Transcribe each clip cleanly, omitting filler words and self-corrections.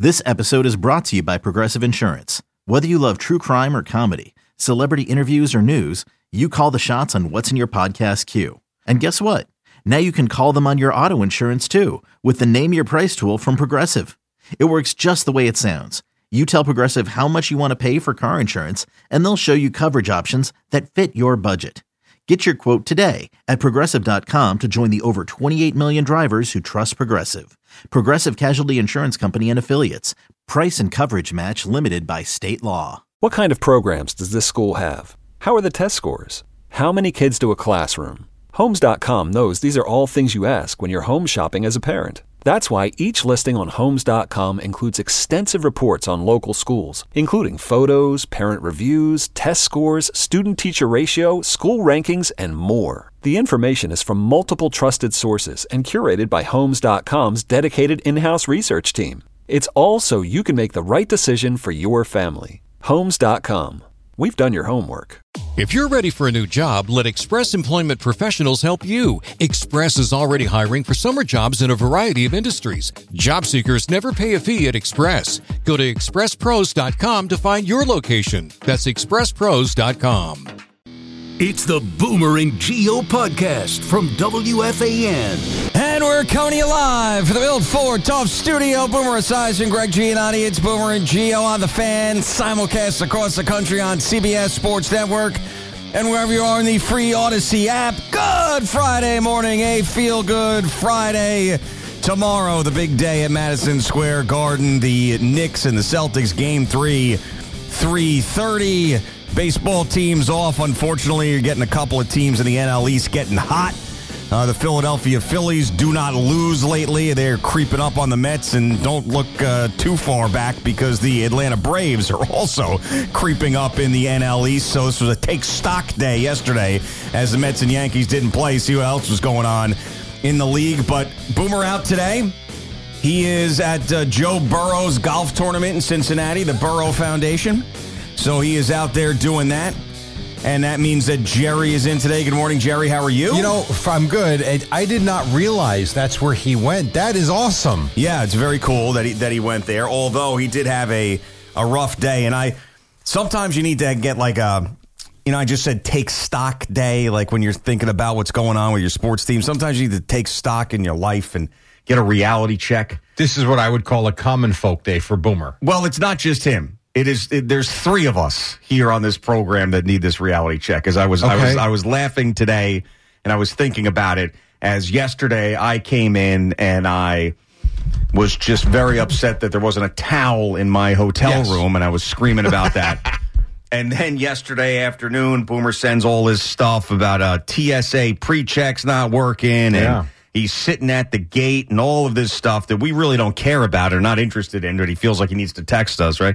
This episode is brought to you by Progressive Insurance. Whether you love true crime or comedy, celebrity interviews or news, you call the shots on what's in your podcast queue. And guess what? Now you can call them on your auto insurance too with the Name Your Price tool from Progressive. It works just the way it sounds. You tell Progressive how much you want to pay for car insurance, and they'll show you coverage options that fit your budget. Get your quote today at Progressive.com to join the over 28 million drivers who trust Progressive. Progressive Casualty Insurance Company and Affiliates. Price and coverage match limited by state law. What kind of programs does this school have? How are the test scores? How many kids to a classroom? Homes.com knows these are all things you ask when you're home shopping as a parent. That's why each listing on Homes.com includes extensive reports on local schools, including photos, parent reviews, test scores, student-teacher ratio, school rankings, and more. The information is from multiple trusted sources and curated by Homes.com's dedicated in-house research team. It's all so you can make the right decision for your family. Homes.com. We've done your homework. If you're ready for a new job, let Express Employment Professionals help you. Express is already hiring for summer jobs in a variety of industries. Job seekers never pay a fee at Express. Go to expresspros.com to find your location. That's expresspros.com. It's the Boomer and Gio podcast from WFAN. And we're coming to you live from the Build Ford Tough Studio. Boomer Esiason, Greg Giannotti. It's Boomer and Gio on the Fan. Simulcast across the country on CBS Sports Network. And wherever you are in the free Odyssey app. Good Friday morning. A feel-good Friday. Tomorrow, the big day at Madison Square Garden. The Knicks and the Celtics, Game 3, 3:30. Baseball teams off. Unfortunately, you're getting a couple of teams in the NL East getting hot. The Philadelphia Phillies do not lose lately. They're creeping up on the Mets, and don't look too far back because the Atlanta Braves are also creeping up in the NL East. So this was a take stock day yesterday as the Mets and Yankees didn't play. See what else was going on in the league. But Boomer out today. He is at Joe Burrow's golf tournament in Cincinnati, the Burrow Foundation. So he is out there doing that, and that means that Jerry is in today. Good morning, Jerry. How are you? You know, I'm good. I did not realize that's where he went. That is awesome. Yeah, it's very cool that he went there, although he did have a rough day. And sometimes you need to get like I just said take stock day, like when you're thinking about what's going on with your sports team. Sometimes you need to take stock in your life and get a reality check. This is what I would call a common folk day for Boomer. Well, it's not just him. There's three of us here on this program that need this reality check. As I was laughing today, and I was thinking about it as yesterday I came in and I was just very upset that there wasn't a towel in my hotel room, and I was screaming about that. And then yesterday afternoon, Boomer sends all his stuff about TSA pre-checks not working, and he's sitting at the gate and all of this stuff that we really don't care about or not interested in, but he feels like he needs to text us, right?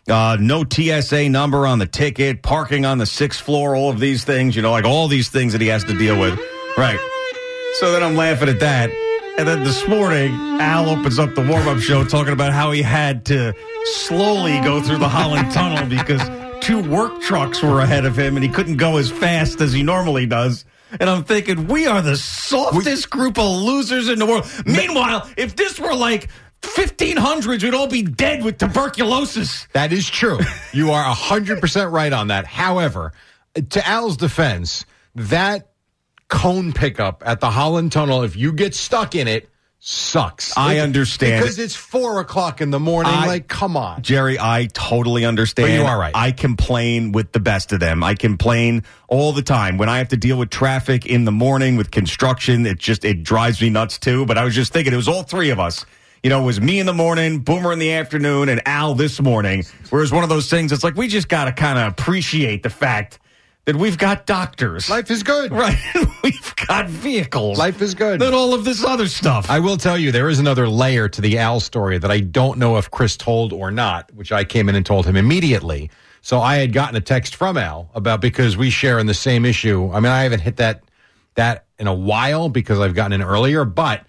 No TSA number on the ticket, parking on the 6th floor, all of these things, like all these things that he has to deal with. Right. So then I'm laughing at that. And then this morning, Al opens up the warm-up show talking about how he had to slowly go through the Holland Tunnel because 2 work trucks were ahead of him and he couldn't go as fast as he normally does. And I'm thinking, we are the softest group of losers in the world. Meanwhile, if this were like 1500s, we'd all be dead with tuberculosis. That is true. You are 100% right on that. However, to Al's defense, that cone pickup at the Holland Tunnel, if you get stuck in it, sucks. I understand. Because it's 4 o'clock in the morning. Come on. Jerry, I totally understand. But you are right. I complain with the best of them. I complain all the time. When I have to deal with traffic in the morning with construction, it drives me nuts too. But I was just thinking, it was all three of us. It was me in the morning, Boomer in the afternoon, and Al this morning. Whereas one of those things, it's like we just got to kind of appreciate the fact that we've got doctors. Life is good. Right. We've got vehicles. Life is good. Than all of this other stuff. I will tell you, there is another layer to the Al story that I don't know if Chris told or not, which I came in and told him immediately. So I had gotten a text from Al because we share in the same issue. I mean, I haven't hit that in a while because I've gotten in earlier, but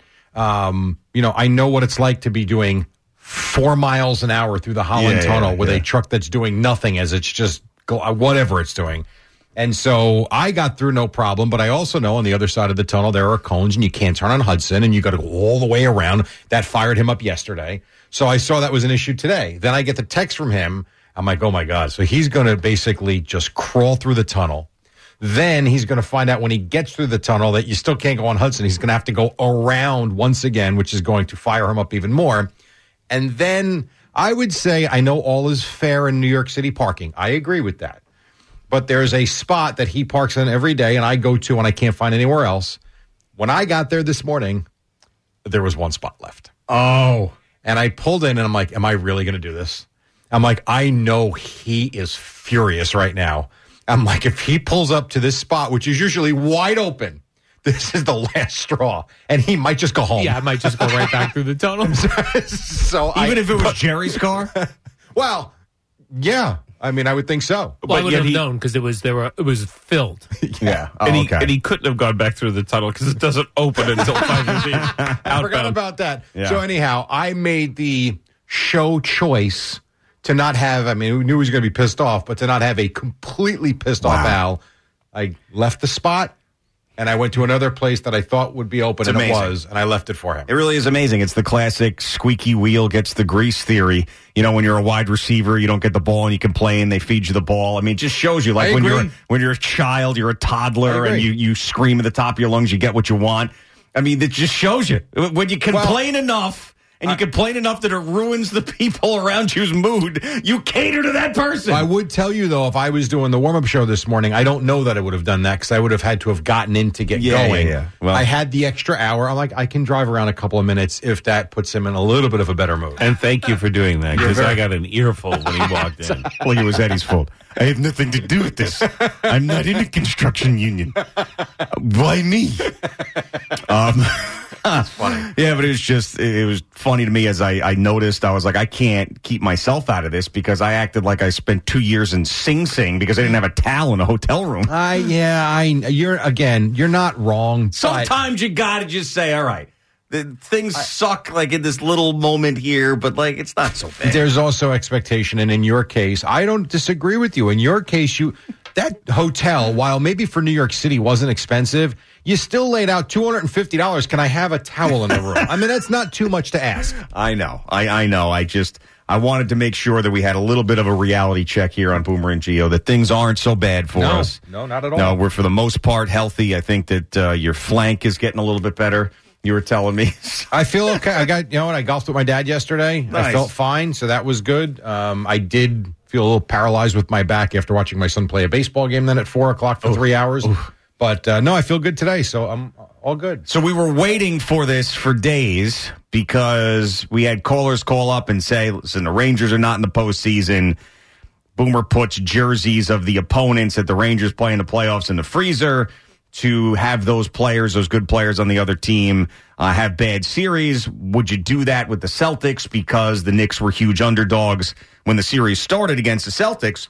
I know what it's like to be doing 4 miles an hour through the Holland Tunnel with a truck that's doing nothing as it's just whatever it's doing. And so I got through no problem, but I also know on the other side of the tunnel there are cones and you can't turn on Hudson and you got to go all the way around. That fired him up yesterday. So I saw that was an issue today. Then I get the text from him. I'm like, oh my God. So he's going to basically just crawl through the tunnel. Then he's going to find out when he gets through the tunnel that you still can't go on Hudson. He's going to have to go around once again, which is going to fire him up even more. And then I would say I know all is fair in New York City parking. I agree with that. But there's a spot that he parks in every day and I go to and I can't find anywhere else. When I got there this morning, there was one spot left. Oh. And I pulled in and I'm like, am I really going to do this? I'm like, I know he is furious right now. I'm like, if he pulls up to this spot, which is usually wide open, this is the last straw. And he might just go home. Yeah, I might just go right back through the tunnel. Even if it was Jerry's car? Well, yeah. I mean, I would think so. Well, I would have known because it was filled. Yeah. Oh, and he couldn't have gone back through the tunnel because it doesn't open until 5:15. I forgot about that. Yeah. So anyhow, I made the show choice to not have, I mean, we knew he was going to be pissed off, but to not have a completely pissed off Al. I left the spot. And I went to another place that I thought would be open, and it was, and I left it for him. It really is amazing. It's the classic squeaky wheel gets the grease theory. You know, when you're a wide receiver, you don't get the ball and you complain, they feed you the ball. I mean, it just shows you, like when you're a child, you're a toddler, and you scream at the top of your lungs, you get what you want. I mean, it just shows you. When you complain enough, and you complain enough that it ruins the people around you's mood, you cater to that person. I would tell you, though, if I was doing the warm-up show this morning, I don't know that I would have done that because I would have had to have gotten in to get going. Yeah. Well, I had the extra hour. I'm like, I can drive around a couple of minutes if that puts him in a little bit of a better mood. And thank you for doing that because I got an earful when he walked in. Well, it was Eddie's fault. I have nothing to do with this. I'm not in a construction union. Why me? That's funny. Yeah, but it was funny to me as I noticed. I was like, I can't keep myself out of this because I acted like I spent 2 years in Sing Sing because I didn't have a towel in a hotel room. You're not wrong. Sometimes you got to just say, all right, things suck like in this little moment here, but like it's not so bad. There's also expectation, and in your case, I don't disagree with you. In your case, that hotel, while maybe for New York City wasn't expensive, you still laid out $250. Can I have a towel in the room? I mean, that's not too much to ask. I know. I know. I wanted to make sure that we had a little bit of a reality check here on Boomer and Gio, that things aren't so bad for us. No, not at all. No, we're for the most part healthy. I think that your flank is getting a little bit better. You were telling me. I feel okay. I golfed with my dad yesterday. Nice. I felt fine, so that was good. I did feel a little paralyzed with my back after watching my son play a baseball game then at 4 o'clock for 3 hours. But no, I feel good today, so I'm all good. So we were waiting for this for days because we had callers call up and say, listen, the Rangers are not in the postseason. Boomer puts jerseys of the opponents that the Rangers play in the playoffs in the freezer to have those good players on the other team have bad series. Would you do that with the Celtics because the Knicks were huge underdogs when the series started against the Celtics?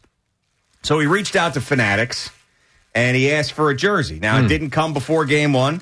So he reached out to Fanatics, and he asked for a jersey. Now, it didn't come before Game 1.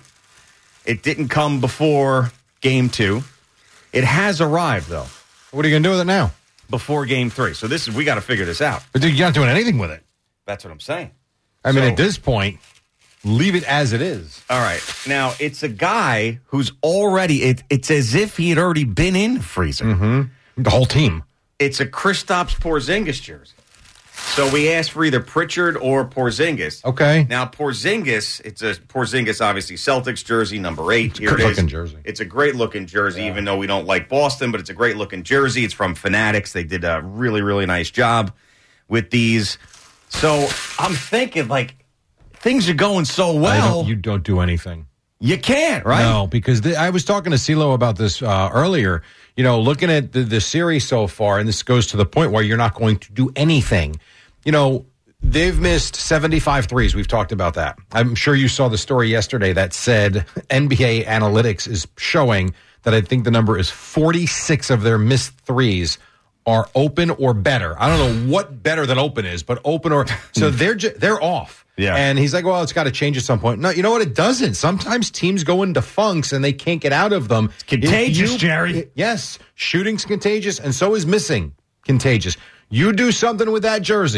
It didn't come before Game 2. It has arrived, though. What are you going to do with it now? Before Game 3. So we got to figure this out. But you're not doing anything with it. That's what I'm saying. I mean, at this point, leave it as it is. All right. Now, it's a guy who's already, it's as if he had already been in the freezer. Mm-hmm. The whole team. It's a Kristaps Porzingis jersey. So we asked for either Pritchard or Porzingis. Okay. Now, Porzingis, it's a Porzingis, obviously, Celtics jersey, number 8. It's a good-looking jersey. It's a great-looking jersey, even though we don't like Boston, but it's a great-looking jersey. It's from Fanatics. They did a really, really nice job with these. So I'm thinking, like, things are going so well. You don't do anything. You can't, right? No, because I was talking to CeeLo about this earlier. You know, looking at the series so far, and this goes to the point where you're not going to do anything. You know, they've missed 75 threes. We've talked about that. I'm sure you saw the story yesterday that said NBA Analytics is showing that I think the number is 46 of their missed threes are open or better. I don't know what better than open is, but open or so they're off. Yeah. And he's like, well, it's got to change at some point. No, you know what? It doesn't. Sometimes teams go into funks and they can't get out of them. It's contagious, Jerry. Yes. Shooting's contagious, and so is missing contagious. You do something with that jersey,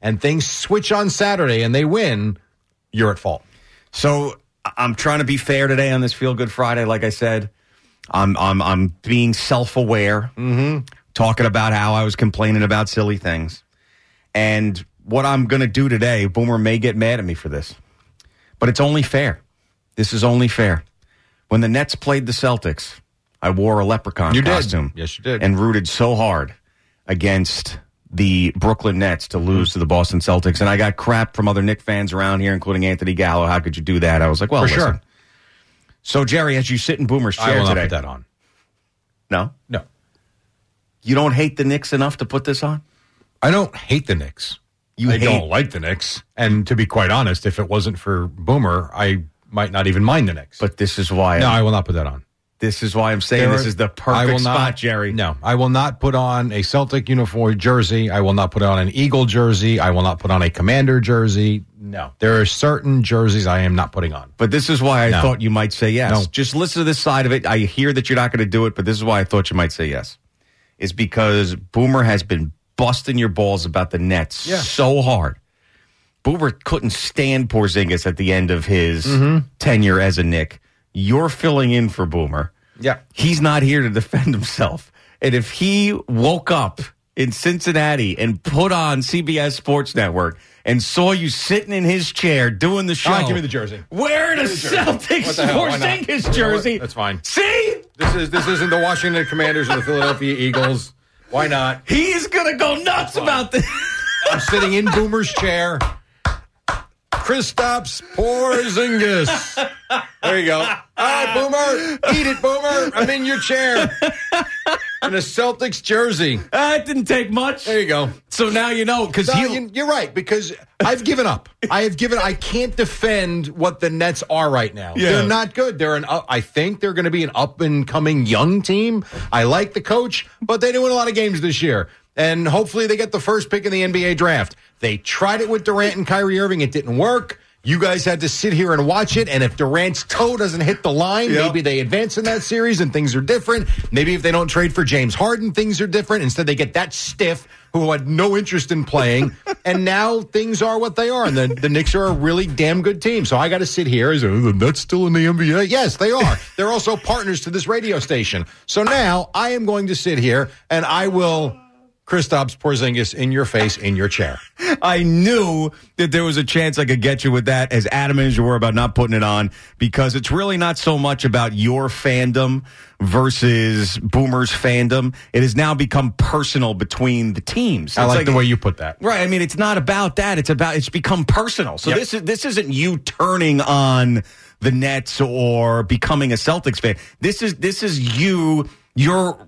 and things switch on Saturday and they win, you're at fault. So I'm trying to be fair today on this Feel Good Friday. Like I said, I'm being self-aware, talking about how I was complaining about silly things. And what I'm going to do today, Boomer may get mad at me for this, but it's only fair. This is only fair. When the Nets played the Celtics, I wore a leprechaun costume. Yes, you did. And rooted so hard against the Brooklyn Nets to lose to the Boston Celtics. And I got crap from other Knicks fans around here, including Anthony Gallo. How could you do that? I was like, well, listen. Sure. So, Jerry, as you sit in Boomer's chair I will today. not put that on. No? No. You don't hate the Knicks enough to put this on? I don't hate the Knicks. I don't like the Knicks. And to be quite honest, if it wasn't for Boomer, I might not even mind the Knicks. But this is why. No, I will not put that on. This is why I'm saying this is the perfect spot, Jerry. No, I will not put on a Celtic uniform jersey. I will not put on an Eagle jersey. I will not put on a Commander jersey. No. There are certain jerseys I am not putting on. But this is why I thought you might say yes. No. Just listen to this side of it. I hear that you're not going to do it, but this is why I thought you might say yes. Is because Boomer has been busting your balls about the Nets so hard. Boomer couldn't stand Porzingis at the end of his tenure as a Knick. You're filling in for Boomer. Yeah. He's not here to defend himself. And if he woke up in Cincinnati and put on CBS Sports Network and saw you sitting in his chair doing the show. All right, give me the jersey. Wearing a Celtics Porzingis jersey. That's fine. See? This isn't the Washington Commanders or the Philadelphia Eagles. Why not? He's going to go nuts about this. I'm sitting in Boomer's chair. Kristaps Porzingis. There you go. All right, Boomer. Eat it, Boomer. I'm in your chair. In a Celtics jersey. It didn't take much. There you go. So now you know. Because you're right, because I've given up. I can't defend what the Nets are right now. Yeah. They're not good. I think they're going to be an up-and-coming young team. I like the coach, but they didn't win a lot of games this year. And hopefully they get the first pick in the NBA draft. They tried it with Durant and Kyrie Irving. It didn't work. You guys had to sit here and watch it. And if Durant's toe doesn't hit the line, maybe they advance in that series and things are different. Maybe if they don't trade for James Harden, things are different. Instead, they get that stiff who had no interest in playing. And now things are what they are. And the Knicks are a really damn good team. So I got to sit here as the Nets still in the NBA. Yes, they are. They're also partners to this radio station. So now I am going to sit here and I will Kristaps Porzingis in your face, in your chair. I knew that there was a chance I could get you with that, as adamant as you were about not putting it on, because it's really not so much about your fandom versus Boomer's fandom. It has now become personal between the teams. I like the way you put that. Right. I mean, it's not about that. It's become personal. So this isn't you turning on the Nets or becoming a Celtics fan. This is your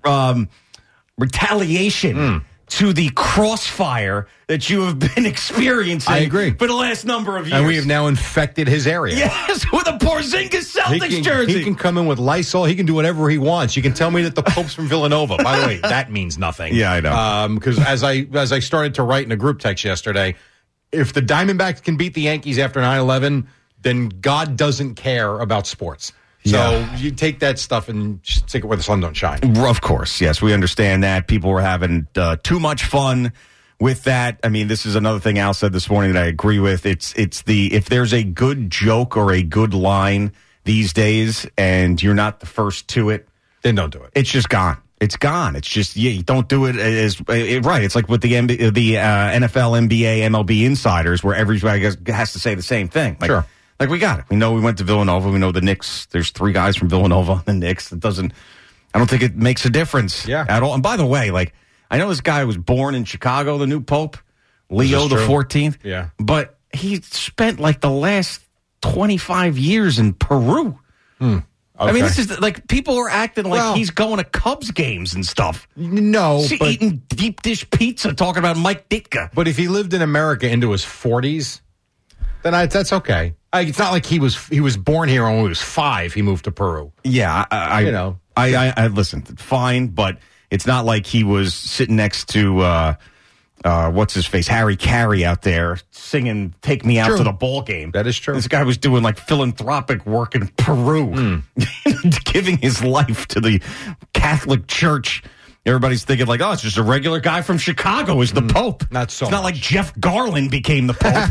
retaliation to the crossfire that you have been experiencing. I agree. For the last number of years. And we have now infected his area. Yes, with a Porzingis Celtics jersey. He can come in with Lysol. He can do whatever he wants. You can tell me that the Pope's from Villanova. By the way, that means nothing. Yeah, I know. Because as I started to write in a group text yesterday, if the Diamondbacks can beat the Yankees after 9/11, then God doesn't care about sports. So you take that stuff and stick it where the sun don't shine. Of course, yes, we understand that. People were having too much fun with that. I mean, this is another thing Al said this morning that I agree with. It's if there's a good joke or a good line these days and you're not the first to it, then don't do it. It's just gone. It's gone. It's just, you don't do it right. It's like with the NFL, NBA, MLB insiders where everybody has to say the same thing. Like, sure. Like, we got it. We know we went to Villanova. We know the Knicks. There's 3 guys from Villanova on the Knicks. I don't think it makes a difference at all. And by the way, like, I know this guy was born in Chicago, the new Pope, Leo the 14th. Yeah. But he spent like the last 25 years in Peru. Okay. I mean, this is like people are acting like he's going to Cubs games and stuff. No, but eating deep dish pizza, talking about Mike Ditka. But if he lived in America into his 40s, then that's okay. It's not like he was born here when he was 5. He moved to Peru. Yeah, I listen. Fine, but it's not like he was sitting next to what's his face, Harry Carey out there singing "Take Me Out to the Ball Game." That is true. This guy was doing like philanthropic work in Peru, giving his life to the Catholic Church. Everybody's thinking like, oh, it's just a regular guy from Chicago is the Pope. Not so It's not like Jeff Garland became the Pope.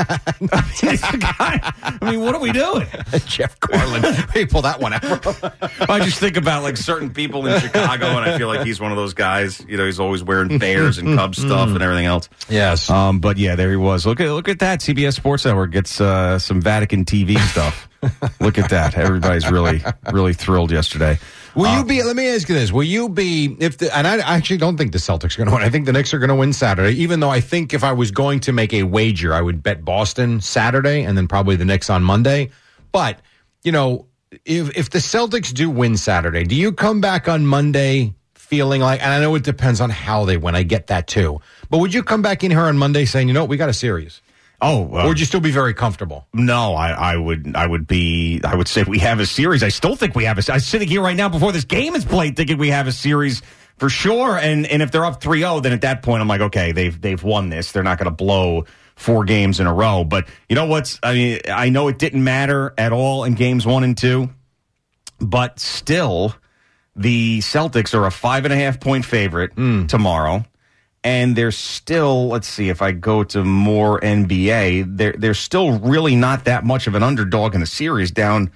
I mean, what are we doing? Jeff Garland. He pulled that one out. I just think about like certain people in Chicago, and I feel like he's one of those guys. You know, he's always wearing Bears and Cubs stuff and everything else. Yes. But yeah, there he was. Look at that. CBS Sports Network gets some Vatican TV stuff. Look at that. Everybody's really thrilled yesterday. Will you be? Let me ask you this: will you be? And I actually don't think the Celtics are going to win. I think the Knicks are going to win Saturday. Even though I think if I was going to make a wager, I would bet Boston Saturday and then probably the Knicks on Monday. But you know, if the Celtics do win Saturday, do you come back on Monday feeling like? And I know it depends on how they win. I get that too. But would you come back in here on Monday saying, you know, we got a series? Or would you still be very comfortable? No, I would say we have a series. I still think we have I'm sitting here right now before this game is played thinking we have a series for sure. And if they're up 3-0, then at that point I'm like, okay, they've won this. They're not going to blow 4 games in a row. But you know I know it didn't matter at all in games 1 and 2, but still the Celtics are a 5.5-point favorite tomorrow. And they're still, let's see, if I go to more NBA, they're still really not that much of an underdog in the series, down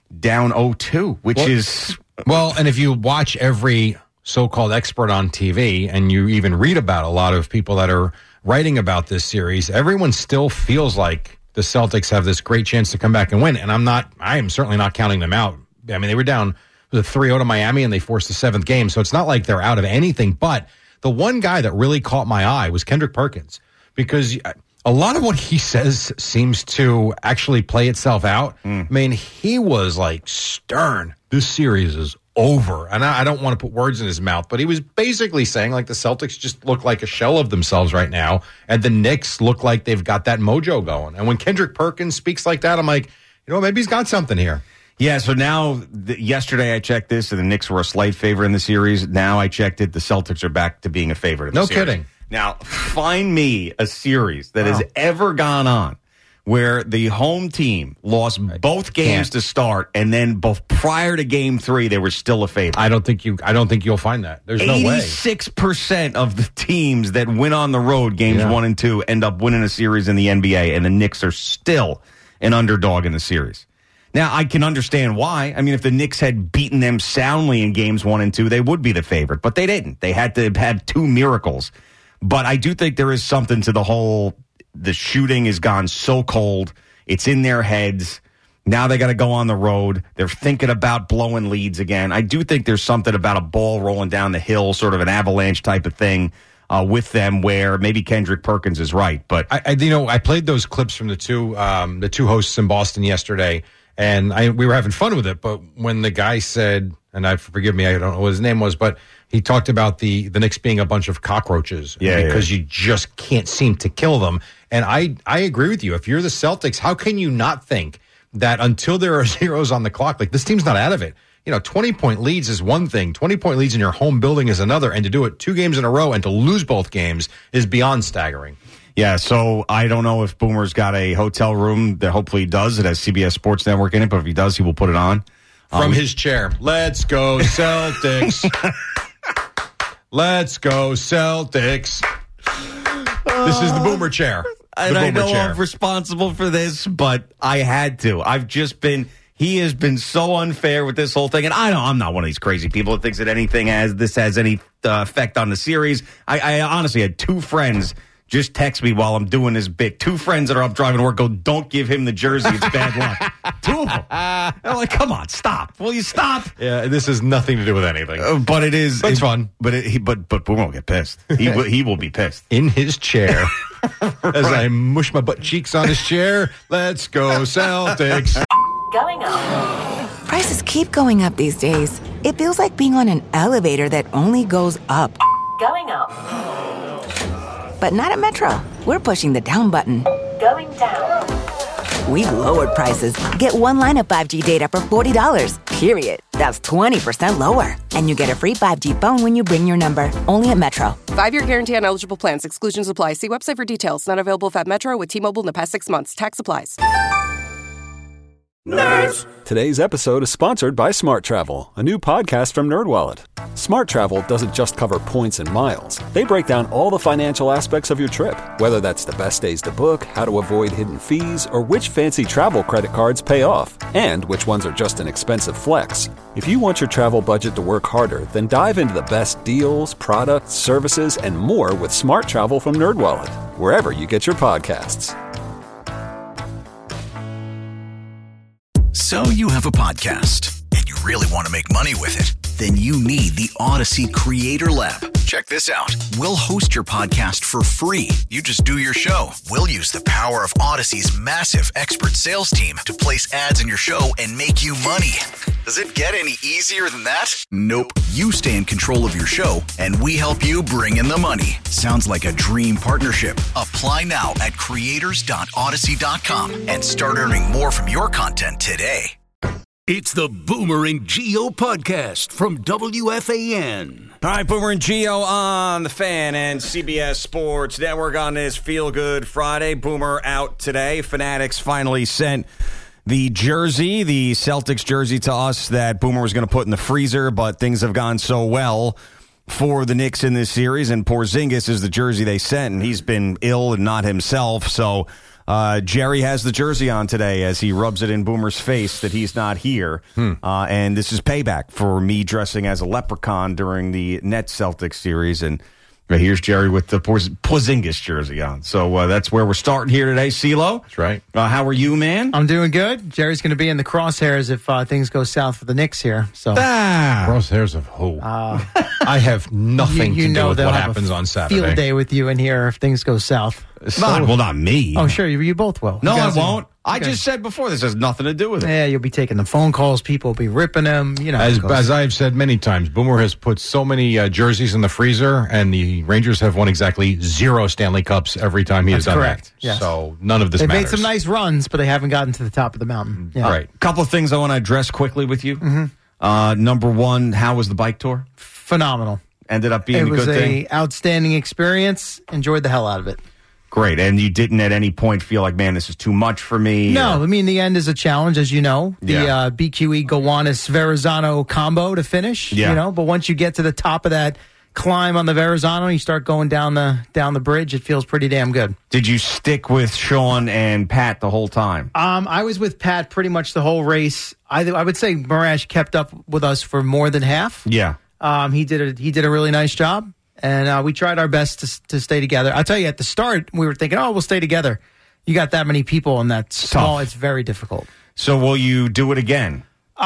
0-2, which is... Well, and if you watch every so-called expert on TV, and you even read about a lot of people that are writing about this series, everyone still feels like the Celtics have this great chance to come back and win. And I am certainly not counting them out. I mean, they were down with a 3-0 to Miami, and they forced the 7th game, so it's not like they're out of anything, but... The one guy that really caught my eye was Kendrick Perkins, because a lot of what he says seems to actually play itself out. I mean, he was like stern. This series is over. And I don't want to put words in his mouth, but he was basically saying like the Celtics just look like a shell of themselves right now, and the Knicks look like they've got that mojo going. And when Kendrick Perkins speaks like that, I'm like, you know, maybe he's got something here. Yeah, so now, yesterday I checked this, and the Knicks were a slight favorite in the series. Now I checked it, the Celtics are back to being a favorite in the series. No kidding. Now, find me a series that has ever gone on where the home team lost both games to start, and then both prior to Game 3, they were still a favorite. I don't think you'll find that. There's no way. 86% of the teams that win on the road, games 1 and 2, end up winning a series in the NBA, and the Knicks are still an underdog in the series. Now, I can understand why. I mean, if the Knicks had beaten them soundly in games 1 and 2, they would be the favorite. But they didn't. They had to have 2 miracles. But I do think there is something to the whole, the shooting has gone so cold. It's in their heads. Now they got to go on the road. They're thinking about blowing leads again. I do think there's something about a ball rolling down the hill, sort of an avalanche type of thing with them, where maybe Kendrick Perkins is right. But I played those clips from the two hosts in Boston yesterday. And we were having fun with it, but when the guy said, and forgive me, I don't know what his name was, but he talked about the Knicks being a bunch of cockroaches because you just can't seem to kill them. And I agree with you. If you're the Celtics, how can you not think that until there are zeros on the clock, like this team's not out of it? You know, 20-point leads is one thing. 20-point leads in your home building is another. And to do it 2 games in a row and to lose both games is beyond staggering. Yeah, so I don't know if Boomer's got a hotel room that hopefully he does. It has CBS Sports Network in it, but if he does, he will put it on. From his chair. Let's go, Celtics. Let's go, Celtics. This is the Boomer chair. And I know I'm responsible for this, but I had to. He has been so unfair with this whole thing. And I'm not one of these crazy people that thinks that anything has any effect on the series. I honestly had 2 friends just text me while I'm doing this bit. 2 friends that are up driving to work go, don't give him the jersey. It's bad luck. 2 of them. I'm like, come on, stop. Will you stop? Yeah, this has nothing to do with anything. But it is. It's fun. But Boomer will get pissed. He will be pissed. In his chair. As I mush my butt cheeks on his chair. Let's go, Celtics. Going up. Prices keep going up these days. It feels like being on an elevator that only goes up. Going up. But not at Metro. We're pushing the down button. Going down. We've lowered prices. Get 1 line of 5G data for $40, period. That's 20% lower. And you get a free 5G phone when you bring your number. Only at Metro. 5-year guarantee on eligible plans. Exclusions apply. See website for details. Not available at Metro with T-Mobile in the past 6 months. Tax applies. Nerds! Today's episode is sponsored by Smart Travel, a new podcast from NerdWallet. Smart Travel doesn't just cover points and miles. They break down all the financial aspects of your trip, whether that's the best days to book, how to avoid hidden fees, or which fancy travel credit cards pay off, and which ones are just an expensive flex. If you want your travel budget to work harder, then dive into the best deals, products, services, and more with Smart Travel from NerdWallet, wherever you get your podcasts. So you have a podcast, and you really want to make money with it. Then you need the Odyssey Creator Lab. Check this out. We'll host your podcast for free. You just do your show. We'll use the power of Odyssey's massive expert sales team to place ads in your show and make you money. Does it get any easier than that? Nope. You stay in control of your show, and we help you bring in the money. Sounds like a dream partnership. Apply now at creators.odyssey.com and start earning more from your content today. It's the Boomer and Geo podcast from WFAN. All right, Boomer and Geo on the Fan and CBS Sports Network on this Feel Good Friday. Boomer out today. Fanatics finally sent the jersey, the Celtics jersey, to us that Boomer was going to put in the freezer, but things have gone so well for the Knicks in this series, and Porzingis is the jersey they sent, and he's been ill and not himself, so Jerry has the jersey on today as he rubs it in Boomer's face that he's not here. And this is payback for me dressing as a leprechaun during the Nets-Celtics series. And here's Jerry with the Porzingis jersey on. So that's where we're starting here today. CeeLo? That's right. How are you, man? I'm doing good. Jerry's going to be in the crosshairs if things go south for the Knicks here. So crosshairs of who? I have nothing to do with what happens on Saturday. Field day with you in here if things go south. Not me. Oh, sure. You both will. No, I won't. I just said before, this has nothing to do with it. Yeah, you'll be taking the phone calls. People will be ripping them. You know, as I've said many times, Boomer has put so many jerseys in the freezer, and the Rangers have won exactly 0 Stanley Cups every time he has done correct. that. Yes. So none of this They've matters. made some nice runs, but they haven't gotten to the top of the mountain. Yeah. Right. A couple of things I want to address quickly with you. Number one, how was the bike tour? Phenomenal. Ended up being a good thing? It was an outstanding experience. Enjoyed the hell out of it. Great. And you didn't at any point feel like, man, this is too much for me? No, I mean, the end is a challenge, as you know. The BQE Gowanus Verrazano combo to finish, you know. But once you get to the top of that climb on the Verrazano, you start going down the bridge, it feels pretty damn good. Did you stick with Sean and Pat the whole time? I was with Pat pretty much the whole race. I would say Marash kept up with us for more than half. Yeah. He did a really nice job. And we tried our best to stay together. I'll tell you, at the start, we were thinking, we'll stay together. You got that many people and that small, it's very difficult. So will you do it again?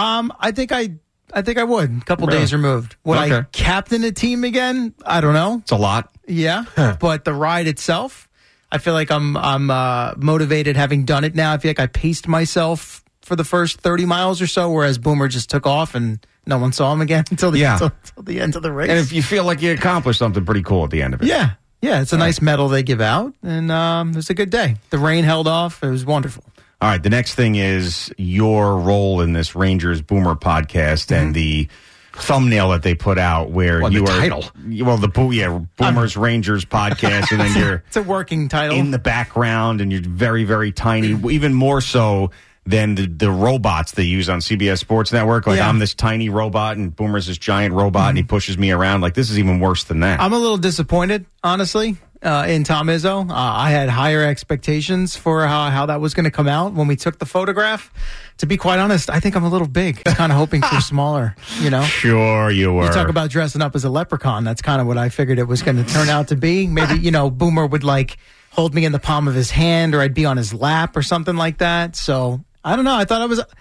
I think I would. A couple days removed. Would I captain a team again? I don't know. It's a lot. Yeah. But the ride itself, I feel like I'm motivated having done it now. I feel like I paced myself for the first 30 miles or so, whereas Boomer just took off and no one saw him again until the end of the race. And if you feel like you accomplished something pretty cool at the end of it. Yeah. Yeah, it's a nice medal they give out, and it was a good day. The rain held off. It was wonderful. All right, the next thing is your role in this Rangers Boomer podcast and the thumbnail that they put out where you are... title. Well, Boomer's Rangers podcast, and then you're... It's a working title. In the background, and you're very, very tiny, even more so than the robots they use on CBS Sports Network. Like, I'm this tiny robot, and Boomer's this giant robot, and he pushes me around. Like, this is even worse than that. I'm a little disappointed, honestly, in Tom Izzo. I had higher expectations for how that was going to come out when we took the photograph. To be quite honest, I think I'm a little big. I was kind of hoping for smaller, you know? Sure you were. You talk about dressing up as a leprechaun. That's kind of what I figured it was going to turn out to be. Maybe, Boomer would, hold me in the palm of his hand, or I'd be on his lap or something like that. So... I don't know. I thought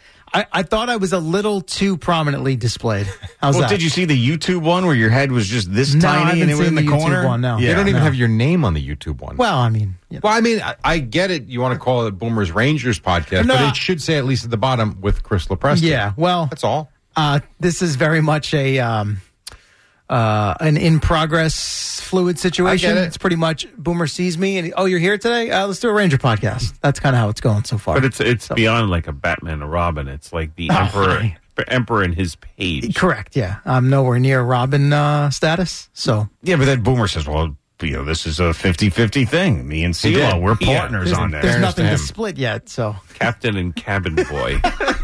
I was a little too prominently displayed. How's that? Did you see the YouTube one where your head was just this No, tiny and it was in the corner? YouTube one, no. They don't even have your name on the YouTube one. Well, I mean... I get it. You want to call it Boomer's Rangers podcast, but it should say at least at the bottom with Chris Lepresti. Yeah, well... That's all. This is very much an in-progress fluid situation. I get it. It's pretty much Boomer sees me and, you're here today? Let's do a Ranger podcast. That's kind of how it's going so far. But it's beyond like a Batman or Robin. It's like the Emperor and his page. Correct, yeah. I'm nowhere near Robin status, so... Yeah, but then Boomer says, well, this is a 50-50 thing. Me and CeeLo, we're partners on that. There's nothing to split yet, so... Captain and cabin boy.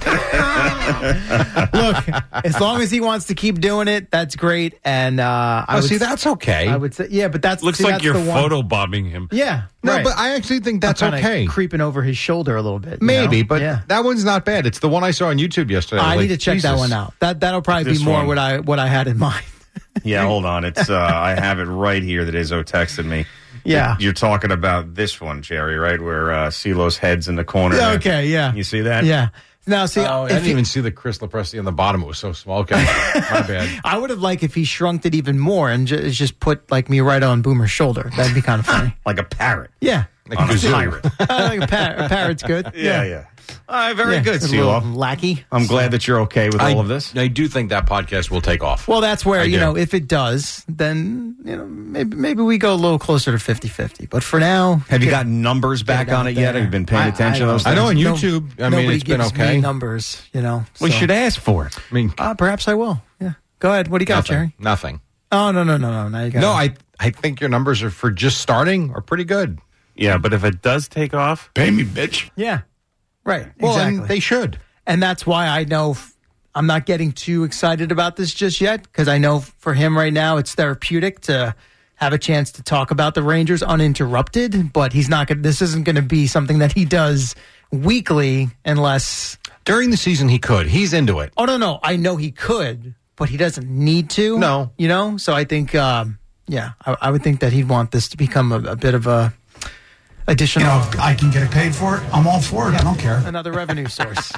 Look, as long as he wants to keep doing it, that's great. And that's okay. I would say, yeah, but looks like you're photobombing him. Yeah, no, right. but I actually think that's okay. Creeping over his shoulder a little bit, maybe, but that one's not bad. It's the one I saw on YouTube yesterday. I need to check that one out. That'll probably be more what I had in mind. Yeah, hold on. It's I have it right here that Izzo texted me. Yeah. You're talking about this one, Jerry, right? Where CeeLo's head's in the corner. Yeah, okay, yeah. You see that? Yeah. Now, see, I didn't even see the Chris Lepresti on the bottom. It was so small. Okay, my bad. I would have liked if he shrunk it even more and just put like me right on Boomer's shoulder. That'd be kind of funny. Like a parrot. Yeah. Like a pirate. Like a parrot's good. Yeah. All right, very good, CeeLo. Lackey. I'm glad that you're okay with all of this. I do think that podcast will take off. Well, that's where, if it does, then, maybe we go a little closer to 50-50. But for now... Have you got numbers back on it yet? Have you been paying attention to those things? I know on YouTube, it's been okay. Me numbers, We should ask for it. I mean... perhaps I will. Yeah. Go ahead. What do you got, Jerry? Nothing. Oh, no. Now you got No, I think your numbers are for just starting are pretty good. Yeah, but if it does take off... Pay me, bitch. Yeah. Right. Well, exactly. and they should. And that's why I know I'm not getting too excited about this just yet, because I know for him right now it's therapeutic to have a chance to talk about the Rangers uninterrupted, but he's not going. This isn't going to be something that he does weekly unless during the season he could. He's into it. Oh no, I know he could, but he doesn't need to. No, So I think, I would think that he'd want this to become a bit of a additional. If I can get paid for it, I'm all for it. I don't care. Another revenue source.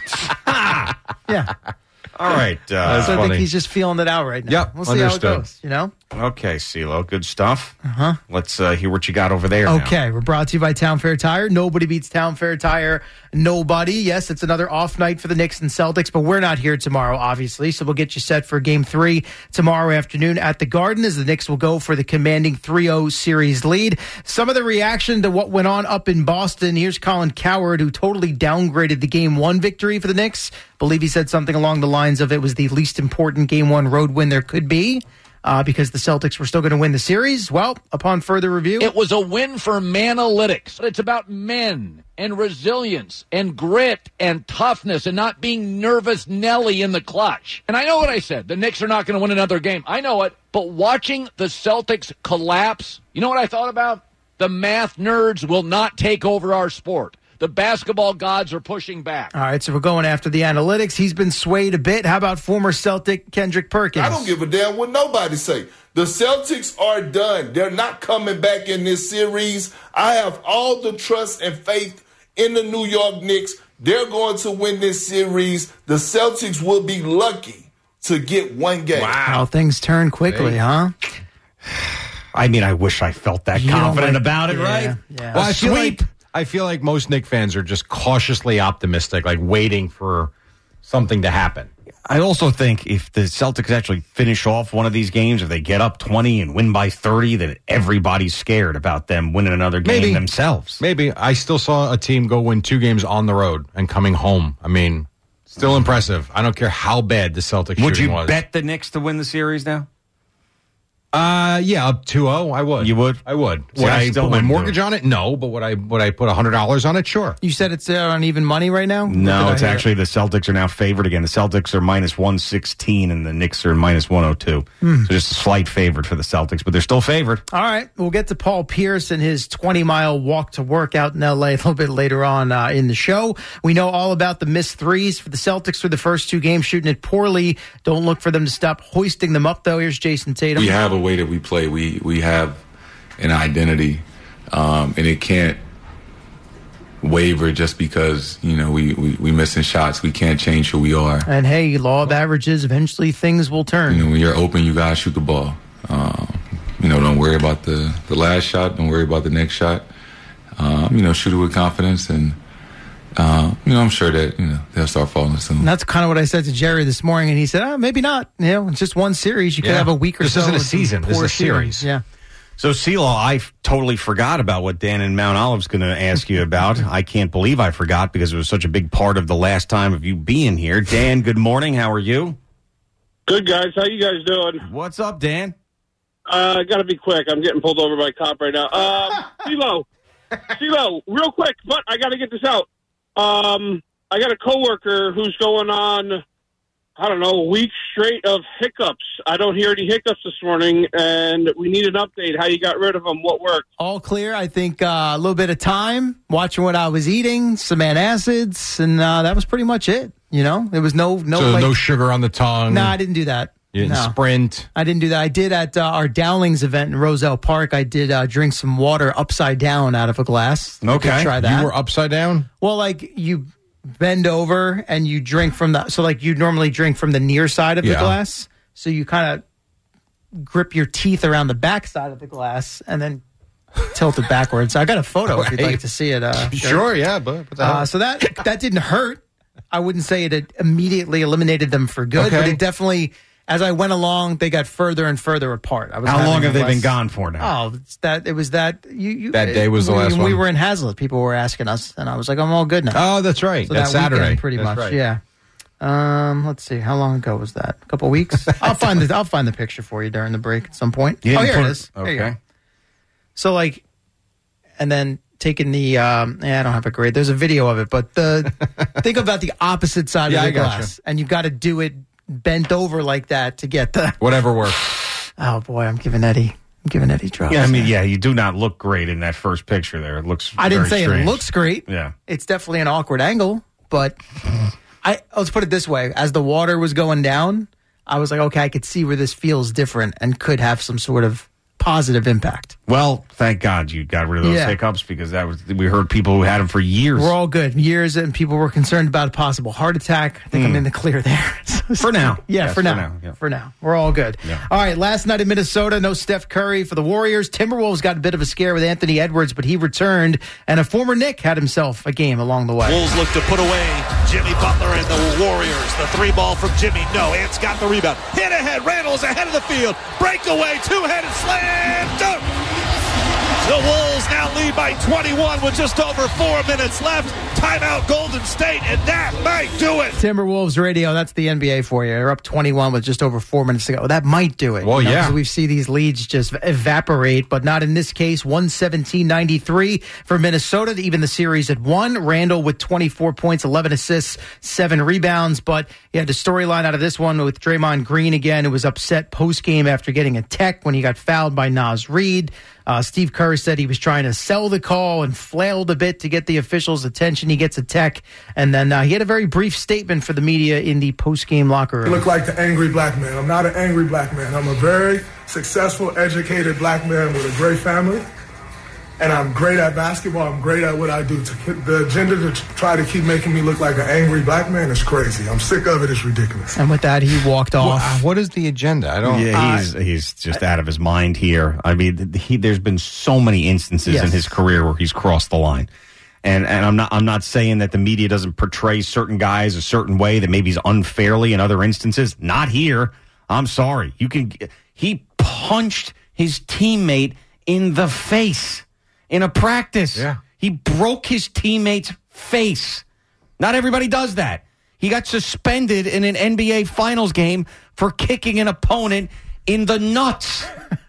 Yeah. All right. So I think he's just feeling it out right now. Yep, we'll see how it goes, Okay, CeeLo, good stuff. Uh-huh. Let's hear what you got over there now. Okay, we're brought to you by Town Fair Tire. Nobody beats Town Fair Tire. Nobody. Yes, it's another off night for the Knicks and Celtics, but we're not here tomorrow, obviously, so we'll get you set for Game 3 tomorrow afternoon at the Garden as the Knicks will go for the commanding 3-0 series lead. Some of the reaction to what went on up in Boston. Here's Colin Cowherd, who totally downgraded the Game 1 victory for the Knicks. Believe he said something along the lines of it was the least important Game 1 road win there could be. Because the Celtics were still going to win the series. Well, upon further review... It was a win for Manalytics. It's about men and resilience and grit and toughness and not being nervous Nelly in the clutch. And I know what I said. The Knicks are not going to win another game. I know it. But watching the Celtics collapse, you know what I thought about? The math nerds will not take over our sport. The basketball gods are pushing back. All right, so we're going after the analytics. He's been swayed a bit. How about former Celtic Kendrick Perkins? I don't give a damn what nobody say. The Celtics are done. They're not coming back in this series. I have all the trust and faith in the New York Knicks. They're going to win this series. The Celtics will be lucky to get one game. Wow, things turn quickly, huh? I mean, I wish I felt that confident about it, right? Yeah. Well, I feel like most Knicks fans are just cautiously optimistic, like waiting for something to happen. I also think if the Celtics actually finish off one of these games, if they get up 20 and win by 30, then everybody's scared about them winning another game themselves. Maybe. I still saw a team go win 2 games on the road and coming home. I mean, still impressive. I don't care how bad the Celtics shooting was. Would you bet the Knicks to win the series now? Yeah, up 2-0, I would. You would? I would. See, Would I I still put my wouldn't do mortgage it. on it? No, but would I put $100 on it? Sure. You said it's on even money right now? No, it's actually the Celtics are now favored again. The Celtics are minus 116 and the Knicks are minus 102. So just a slight favorite for the Celtics, but they're still favored. All right, we'll get to Paul Pierce and his 20-mile walk to work out in L.A. a little bit later on in the show. We know all about the missed threes for the Celtics through the first 2 games, shooting it poorly. Don't look for them to stop hoisting them up, though. Here's Jason Tatum. We have a way that we play. We have an identity, and it can't waver just because, we missing shots. We can't change who we are. And, hey, law of averages, eventually things will turn. When you're open, you got to shoot the ball. Don't worry about the last shot. Don't worry about the next shot. Shoot it with confidence, and I'm sure that they'll start falling soon. And that's kind of what I said to Jerry this morning, and he said, maybe not. It's just one series. You could have a week or so. This isn't a season. This is a series. Yeah. So, CeeLo, I totally forgot about what Dan in Mount Olive's going to ask you about. I can't believe I forgot because it was such a big part of the last time of you being here. Dan, good morning. How are you? Good, guys. How you guys doing? What's up, Dan? I got to be quick. I'm getting pulled over by a cop right now. CeeLo, real quick, but I got to get this out. I got a coworker who's going on, I don't know, a week straight of hiccups. I don't hear any hiccups this morning, and we need an update. How you got rid of them? What worked? All clear. I think a little bit of time, watching what I was eating, some antacids, and that was pretty much it. You know, there was no sugar on the tongue. No, I didn't do that. You didn't sprint. I didn't do that. I did at our Dowlings event in Roselle Park. I did drink some water upside down out of a glass. Okay. Try that. You were upside down? Well, like you bend over and you drink from like you normally drink from the near side of the glass. So you kind of grip your teeth around the back side of the glass and then tilt it backwards. I got a photo if you'd like to see it. Sure, yeah. But so that didn't hurt. I wouldn't say it immediately eliminated them for good, but it definitely, as I went along, they got further and further apart. How long have they been gone for now? Oh, that day was the last one. We were in Hazlitt. People were asking us, and I was like, I'm all good now. Oh, that's right. So that's that Saturday. Weekend, pretty much, right. yeah. Let's see. How long ago was that? A couple weeks? I'll find the picture for you during the break at some point. Here it is. Okay. There you go. So like, and then taking the I don't have a grade. There's a video of it, but think about the opposite side of the glass, and you've got to do it bent over like that to get the whatever works. Oh boy, I'm giving Eddie drugs. Yeah, I mean, you do not look great in that first picture there. It looks. I didn't say strange. It looks great. Yeah, it's definitely an awkward angle, but let's put it this way: as the water was going down, I was like, okay, I could see where this feels different and could have some sort of positive impact. Well, thank God you got rid of those hiccups, because we heard people who had them for years. We're all good. Years, and people were concerned about a possible heart attack. I think I'm in the clear there. For now. Yeah, Yes, for now. Yeah. For now. We're all good. Yeah. All right, last night in Minnesota, no Steph Curry for the Warriors. Timberwolves got a bit of a scare with Anthony Edwards, but he returned, and a former Knick had himself a game along the way. Wolves look to put away Jimmy Butler and the Warriors. The three ball from Jimmy. No, Ant's got the rebound. Hit ahead. Randall's ahead of the field. Breakaway. Two-headed slam. Dunk. The Wolves now lead by 21 with just over 4 minutes left. Timeout Golden State, and that might do it. Timberwolves radio, that's the NBA for you. They're up 21 with just over 4 minutes to go. That might do it. Well, yeah. Because we see these leads just evaporate, but not in this case. 117-93 for Minnesota to even the series at 1. Randall with 24 points, 11 assists, 7 rebounds. But you had the storyline out of this one with Draymond Green again, who was upset post-game after getting a tech when he got fouled by Naz Reid. Steve Kerr said he was trying to sell the call and flailed a bit to get the officials' attention. He gets a tech, and then he had a very brief statement for the media in the post-game locker room. I look like the angry black man. I'm not an angry black man. I'm a very successful, educated black man with a great family, and I'm great at basketball. I'm great at what I do. The agenda to try to keep making me look like an angry black man is crazy. I'm sick of it. It's ridiculous. And with that, he walked off. What is the agenda? I don't. Yeah, he's just out of his mind here. I mean, there's been so many instances in his career where he's crossed the line, and I'm not saying that the media doesn't portray certain guys a certain way that maybe is unfairly in other instances. Not here. I'm sorry. He punched his teammate in the face. In a practice. Yeah. He broke his teammate's face. Not everybody does that. He got suspended in an NBA Finals game for kicking an opponent in the nuts.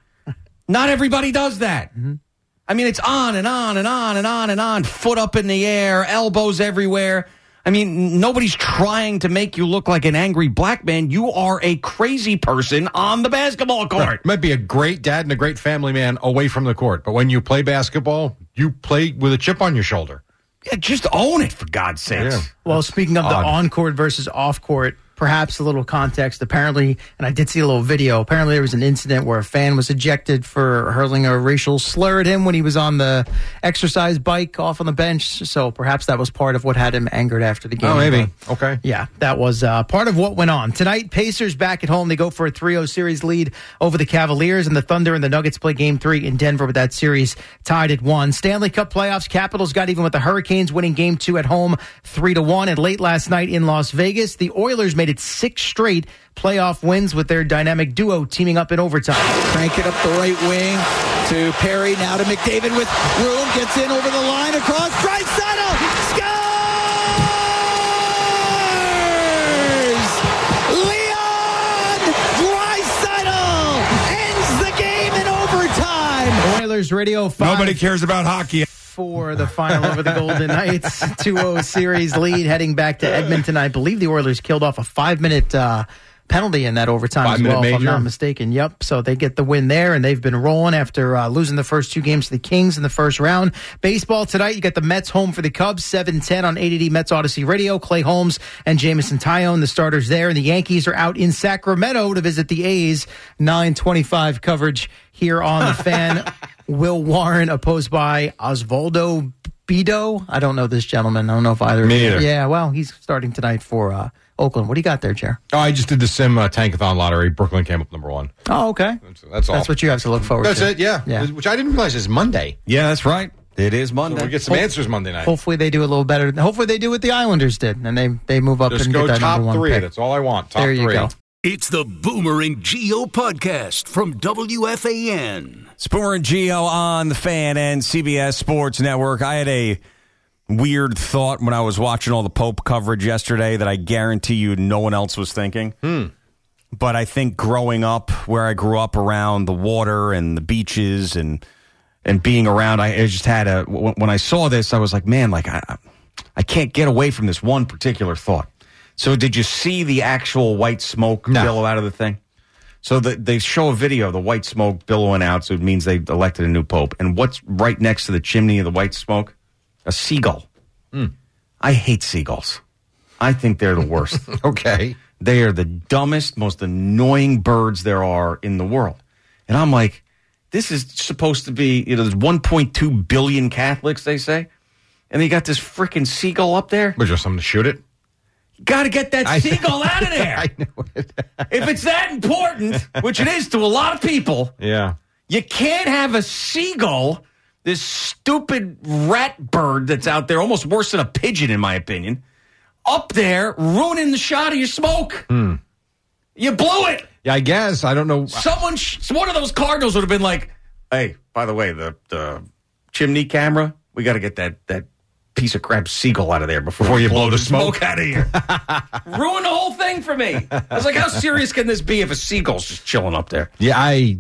Not everybody does that. Mm-hmm. I mean, it's on and on and on and on and on. Foot up in the air, elbows everywhere. I mean, nobody's trying to make you look like an angry black man. You are a crazy person on the basketball court. Right. Might be a great dad and a great family man away from the court, but when you play basketball, you play with a chip on your shoulder. Yeah, just own it, for God's sakes. Yeah. Well, speaking of the on-court versus off-court, perhaps a little context. Apparently, and I did see a little video, apparently there was an incident where a fan was ejected for hurling a racial slur at him when he was on the exercise bike off on the bench. So perhaps that was part of what had him angered after the game. Oh, maybe. But, okay. Yeah, that was part of what went on. Tonight, Pacers back at home. They go for a 3-0 series lead over the Cavaliers, and the Thunder and the Nuggets play Game 3 in Denver with that series tied at 1. Stanley Cup playoffs, Capitals got even with the Hurricanes, winning Game 2 at home 3-1. And late last night in Las Vegas, the Oilers made it 6 straight playoff wins with their dynamic duo teaming up in overtime. Crank it up the right wing to Perry, now to McDavid with room, gets in over the line, across, Draisaitl scores! Leon Draisaitl ends the game in overtime. Oilers Radio 5. Nobody cares about hockey. for the final over the Golden Knights. 2-0 series lead heading back to Edmonton. I believe the Oilers killed off a 5-minute penalty in that overtime as well, if I'm not mistaken. Yep, so they get the win there, and they've been rolling after losing the first 2 games to the Kings in the first round. Baseball tonight, you got the Mets home for the Cubs, 7:10 on 880 Mets Odyssey Radio. Clay Holmes and Jameson Taillon, the starters there, and the Yankees are out in Sacramento to visit the A's. 9:25 coverage here on the Fan. Will Warren opposed by Osvaldo Bido. I don't know this gentleman. I don't know if either. Me either. Yeah, well, he's starting tonight for Oakland. What do you got there, Jer? Oh, I just did the Sim Tankathon lottery. Brooklyn came up number 1. Oh, okay. That's all. That's what you have to look forward to. That's it, yeah. Which I didn't realize is Monday. Yeah, that's right. It is Monday. So we get some answers Monday night. Hopefully they do a little better. Hopefully they do what the Islanders did, and they move up Just and go get that top number 1 3. pick. That's all I want. Top 3. There you go. It's the Boomer and Geo podcast from WFAN. It's Boomer and Geo on the Fan and CBS Sports Network. I had a weird thought when I was watching all the Pope coverage yesterday that I guarantee you no one else was thinking. But I think growing up where I grew up around the water and the beaches and being around, I just had when I saw this, I was like, man, like I can't get away from this one particular thought. So did you see the actual white smoke billow out of the thing? So they show a video of the white smoke billowing out, so it means they elected a new pope. And what's right next to the chimney of the white smoke? A seagull. I hate seagulls. I think they're the worst. Okay. They are the dumbest, most annoying birds there are in the world. And I'm like, this is supposed to be, there's 1.2 billion Catholics, they say. And they got this freaking seagull up there. Was there something to shoot it? Got to get that seagull out of there. I know it. If it's that important, which it is to a lot of people, you can't have a seagull, this stupid rat bird that's out there, almost worse than a pigeon, in my opinion, up there ruining the shot of your smoke. You blew it. Yeah, I guess. I don't know. One of those Cardinals would have been like, hey, by the way, the chimney camera, we got to get that piece of crap seagull out of there before you blow the smoke out of here. Ruin the whole thing for me. I was like, how serious can this be if a seagull's just chilling up there? Yeah, I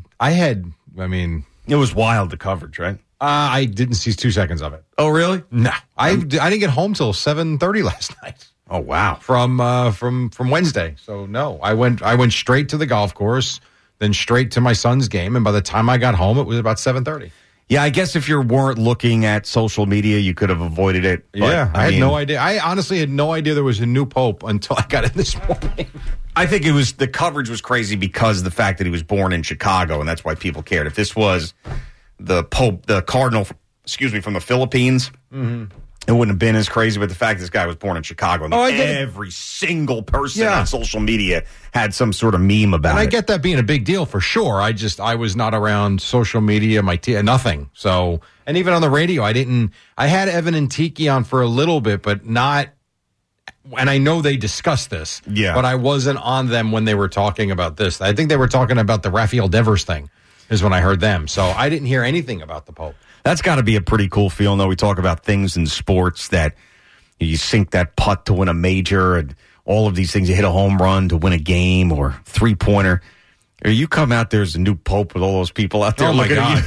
it was wild, the coverage, right? I didn't see 2 seconds of it. Oh, really? No. I didn't get home till 7:30 last night. Oh, wow. From Wednesday. So no, I went straight to the golf course, then straight to my son's game, and by the time I got home, it was about 7:30. Yeah, I guess if you weren't looking at social media, you could have avoided it. But, yeah, I had no idea. I honestly had no idea there was a new pope until I got in this morning. I think the coverage was crazy because of the fact that he was born in Chicago, and that's why people cared. If this was the Pope, the Cardinal, from the Philippines, it wouldn't have been as crazy. But the fact this guy was born in Chicago, every single person on social media had some sort of meme about it. And I get that being a big deal for sure. I was not around social media, nothing. So, and even on the radio, I had Evan and Tiki on for a little bit, but not. And I know they discussed this, but I wasn't on them when they were talking about this. I think they were talking about the Rafael Devers thing is when I heard them. So I didn't hear anything about the Pope. That's got to be a pretty cool feeling, though. We talk about things in sports that you sink that putt to win a major and all of these things. You hit a home run to win a game or three-pointer. Or you come out there as a new Pope with all those people out there. Oh, my God.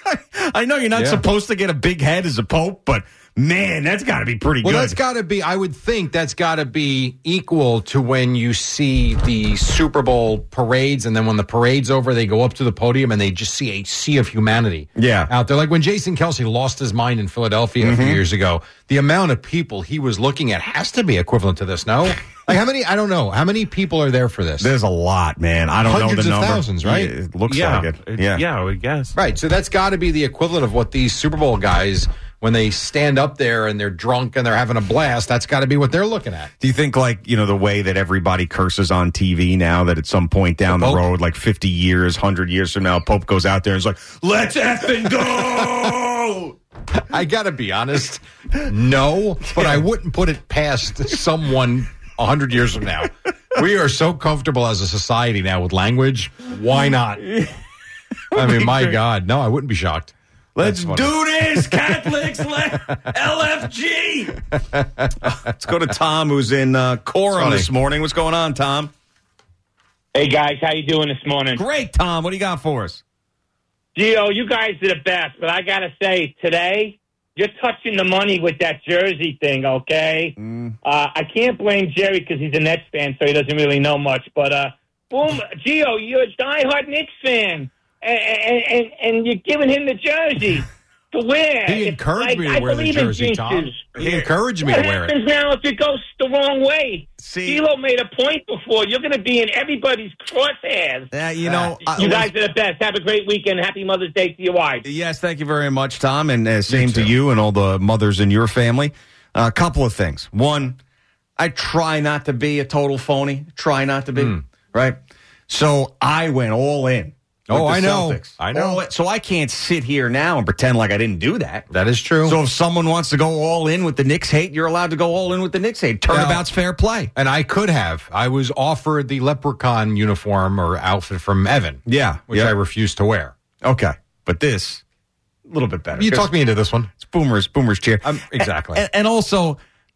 I know you're not supposed to get a big head as a Pope, but man, that's got to be pretty good. Well, that's got to be, I would think that's got to be equal to when you see the Super Bowl parades, and then when the parade's over, they go up to the podium and they just see a sea of humanity out there. Like when Jason Kelce lost his mind in Philadelphia a few years ago, the amount of people he was looking at has to be equivalent to this, no? Like how many, I don't know, how many people are there for this? There's a lot, man. I don't know the number. Hundreds of thousands, right? Yeah, it looks like it. Yeah, I would guess. Right, so that's got to be the equivalent of what these Super Bowl guys, when they stand up there and they're drunk and they're having a blast, that's got to be what they're looking at. Do you think, like, the way that everybody curses on TV now, that at some point down the road, like 50 years, 100 years from now, Pope goes out there and is like, let's effing go! I got to be honest, no, but I wouldn't put it past someone 100 years from now. We are so comfortable as a society now with language. Why not? I mean, my God. No, I wouldn't be shocked. Let's do this, Catholics. LFG. Let's go to Tom, who's in Coram this morning. What's going on, Tom? Hey, guys. How you doing this morning? Great, Tom. What do you got for us? Gio, you guys are the best, but I got to say, today, you're touching the money with that jersey thing, okay? I can't blame Jerry because he's a Nets fan, so he doesn't really know much. But, boom, Gio, you're a diehard Knicks fan, and you're giving him the jersey to wear. He encouraged me to wear the jersey, Tom. He encouraged me to wear it. What happens now if it goes the wrong way? D'Lo made a point before. You're going to be in everybody's crosshairs. You know, you guys are the best. Have a great weekend. Happy Mother's Day to your wife. Yes, thank you very much, Tom, and same to you and all the mothers in your family. A couple of things. One, I try not to be a total phony. Try not to be, right? So I went all in. Oh, I know. Celtics. I know. So I can't sit here now and pretend like I didn't do that. That is true. So if someone wants to go all in with the Knicks hate, you're allowed to go all in with the Knicks hate. Turnabout's fair play. And I could have. I was offered the leprechaun uniform or outfit from Evan. Yeah. Which I refused to wear. Okay. But this, a little bit better. You talked me into this one. It's Boomer's cheer. Exactly. And also,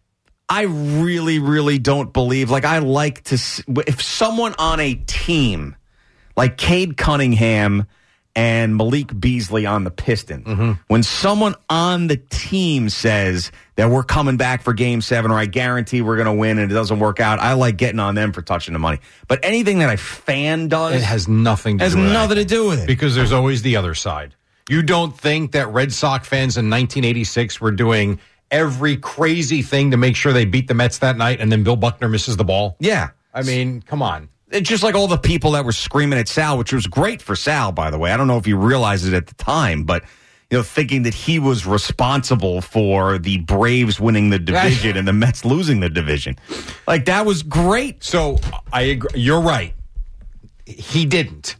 I really, really don't believe, like, I like to, if someone on a team, like Cade Cunningham and Malik Beasley on the Pistons, when someone on the team says that we're coming back for Game 7 or I guarantee we're going to win and it doesn't work out, I like getting on them for touching the money. But anything that a fan does, it has nothing to do with it. Because there's always the other side. You don't think that Red Sox fans in 1986 were doing every crazy thing to make sure they beat the Mets that night and then Bill Buckner misses the ball? Yeah. I mean, come on. It's just like all the people that were screaming at Sal, which was great for Sal, by the way. I don't know if you realized it at the time, but thinking that he was responsible for the Braves winning the division and the Mets losing the division. Like, that was great. So I agree. You're right. He didn't.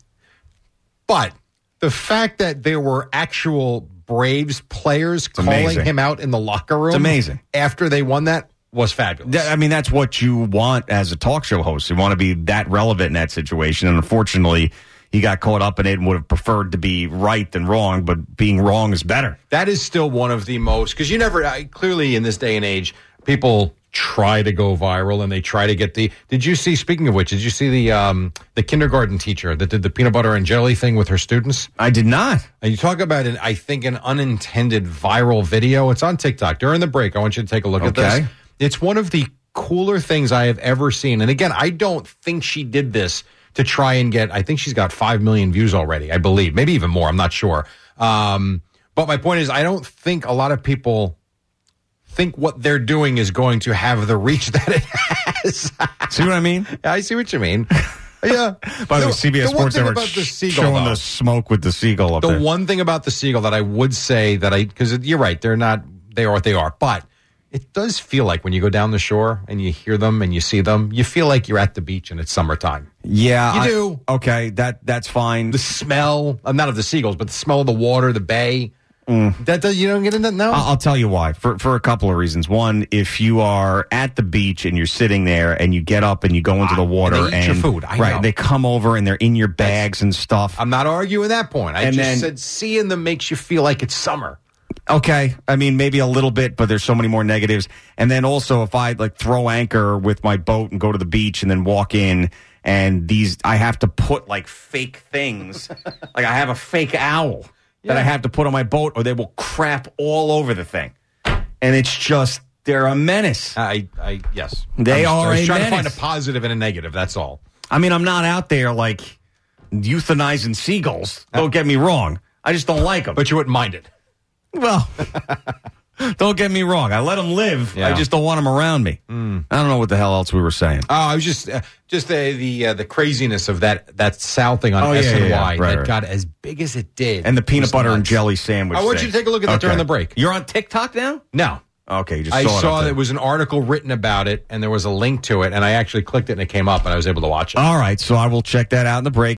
But the fact that there were actual Braves players calling him out in the locker room, it's amazing. After they won that, was fabulous. I mean, that's what you want as a talk show host. You want to be that relevant in that situation. And unfortunately, he got caught up in it and would have preferred to be right than wrong, but being wrong is better. That is still one of the most, because you never, clearly in this day and age, people try to go viral and they try to get did you see, speaking of which, did you see the kindergarten teacher that did the peanut butter and jelly thing with her students? I did not. And you talk about an unintended viral video. It's on TikTok. During the break, I want you to take a look at this. It's one of the cooler things I have ever seen. And again, I don't think she did this to try and I think she's got 5 million views already, I believe. Maybe even more. I'm not sure. But my point is, I don't think a lot of people think what they're doing is going to have the reach that it has. See what I mean? I see what you mean. Yeah. By the way, CBS Sports Network showing the smoke with the seagull up there. The one thing about the seagull that I would say because you're right, they are what they are. But it does feel like when you go down the shore and you hear them and you see them, you feel like you're at the beach and it's summertime. Yeah. You do. Okay, that's fine. The smell, not of the seagulls, but the smell of the water, the bay. That does, you don't get into that? No? I'll tell you why. For a couple of reasons. One, if you are at the beach and you're sitting there and you get up and you go into the water and they eat your food. I know. They come over and they're in your bags and stuff. I'm not arguing that point. I just said seeing them makes you feel like it's summer. Okay. I mean, maybe a little bit, but there's so many more negatives. And then also if I throw anchor with my boat and go to the beach and then walk in and I have to put fake things. Like I have a fake owl that I have to put on my boat or they will crap all over the thing. And it's just, they're a menace. Yes. They are a menace. I was trying to find a positive and a negative. That's all. I mean, I'm not out there euthanizing seagulls. Don't get me wrong. I just don't like them. But you wouldn't mind it. Well, don't get me wrong. I let them live. Yeah. I just don't want them around me. I don't know what the hell else we were saying. Oh, I was just the craziness of that Sal thing on SNY that got as big as it did. And the peanut butter and jelly sandwich. I want you to take a look at that during the break. You're on TikTok now? No. Okay, you just I saw it. there was an article written about it, and there was a link to it, and I actually clicked it, and it came up, and I was able to watch it. All right, so I will check that out in the break.